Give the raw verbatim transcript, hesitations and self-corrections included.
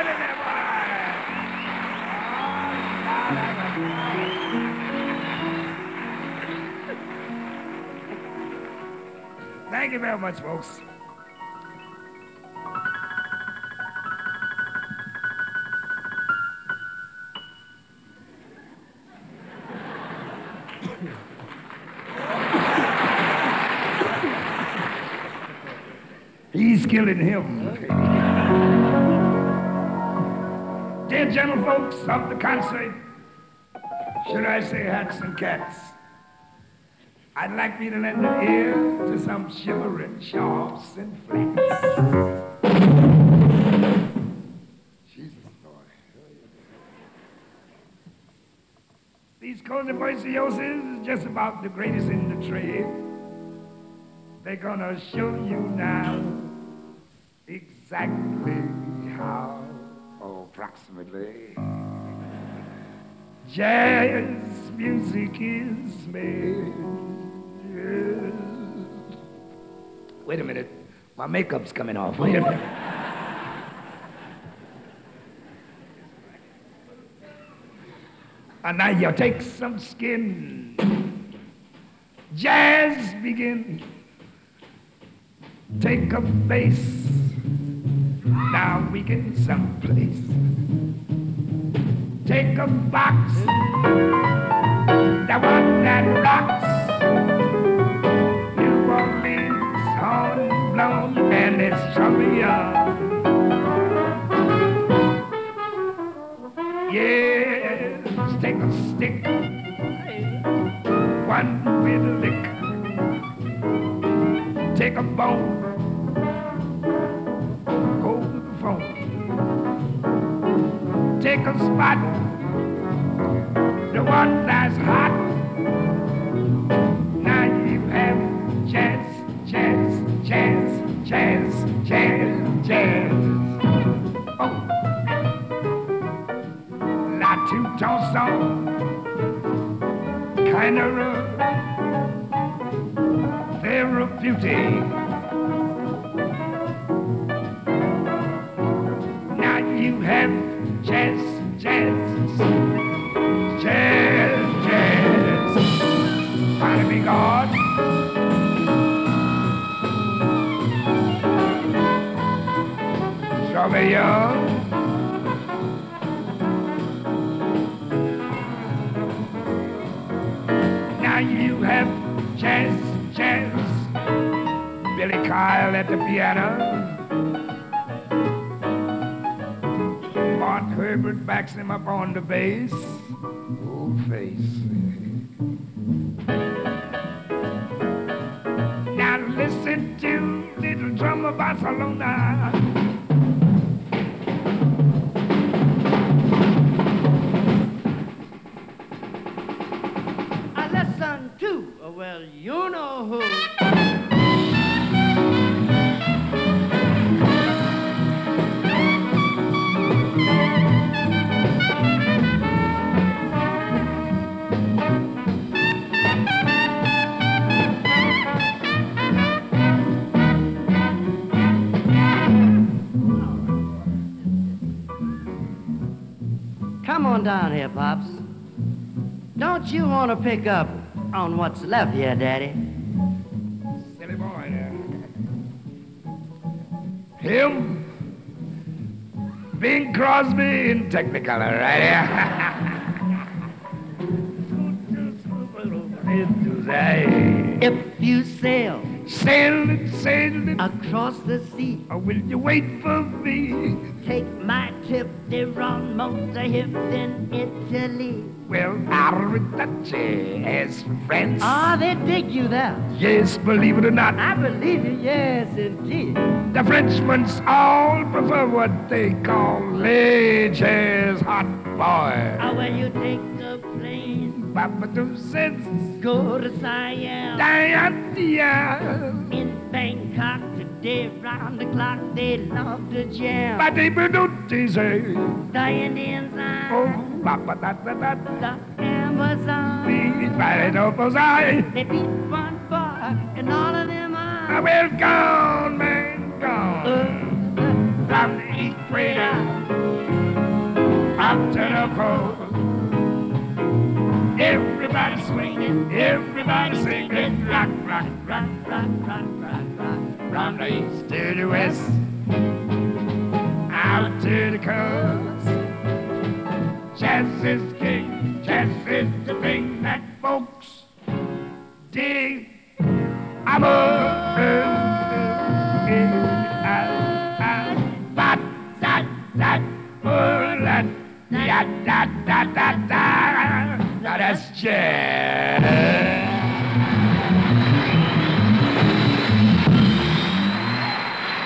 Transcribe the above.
Get in there, boy. Thank you very much, folks. He's killing him. Dear gentle folks of the concert, should I say hats and cats, I'd like you to lend an ear to some shivering sharps and flats. Jesus, Lord. These cozy voiciosos is just about the greatest in the trade. They're gonna show you now exactly how, or approximately, jazz music is made. Yes. Wait a minute, my makeup's coming off. Wait a minute. And now you take some skin. Jazz begin. Take a bass, now we get someplace. Take a box, the one that rocks. New Orleans, horn blown, and it's surely young. Yes, take a stick, one with a lick. Take a bone, go to the phone. Take a spot, the one that's hot. Now you have jazz, jazz, jazz, jazz, jazz, jazz. Oh, La Two Chanson, kind of rough. Therapeutic. Now you have jazz, jazz, jazz, jazz. Pardon me, God. Strawberry young. Now you have jazz, jazz. Billy Kyle at the piano. Mort Herbert backs him up on the bass. Old face. Now listen to Little Drummer Barcelona. I listen to, well, you know who. Come on down here, Pops. Don't you want to pick up on what's left here, Daddy? Silly boy there. Him, Bing Crosby in Technicolor, right here. If you sail, sail it, sail it across the sea, or will you wait for me? Take my tip, they run most of hips in Italy. Well, arrivederci as friends. Ah, they dig you there. Yes, believe it or not. I believe you, yes, indeed. The Frenchmen all prefer what they call leger's hot boy. Ah, when you take the plane, Papa do says, go to Siam. Diane, In Bangkok today, round the clock, they love to jam. But they do say, The Indians are oh, Papa da da da. the Amazon. Please, by the opposite. They beat one boy, and all of them I are. will gone, man, gone. Uh, From the equator up to the pole. Everybody swinging, everybody singing, rock, rock, rock, rock, rock, rock, rock. From the east to the west, out to the coast. Jazz is king, jazz is the thing that folks dig. I'm a da da da da da. Now that's jazz.